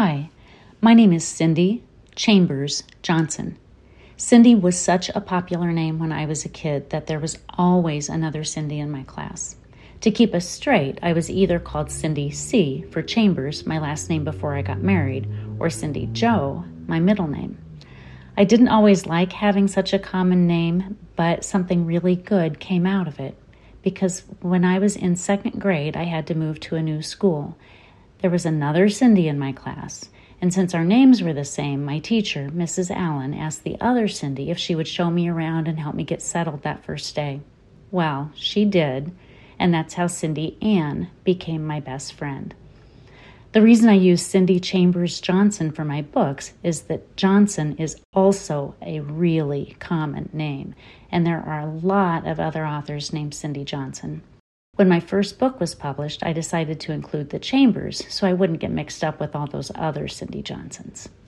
Hi, my name is Cindy Chambers Johnson. Cindy was such a popular name when I was a kid that there was always another Cindy in my class. To keep us straight, I was either called Cindy C. for Chambers, my last name before I got married, or Cindy Jo, my middle name. I didn't always like having such a common name, but something really good came out of it. Because when I was in second grade, I had to move to a new school. There was another Cindy in my class, and since our names were the same, my teacher, Mrs. Allen, asked the other Cindy if she would show me around and help me get settled that first day. Well, she did, and that's how Cindy Ann became my best friend. The reason I use Cindy Chambers Johnson for my books is that Johnson is also a really common name, and there are a lot of other authors named Cindy Johnson. When my first book was published, I decided to include the Chambers so I wouldn't get mixed up with all those other Cindy Johnsons.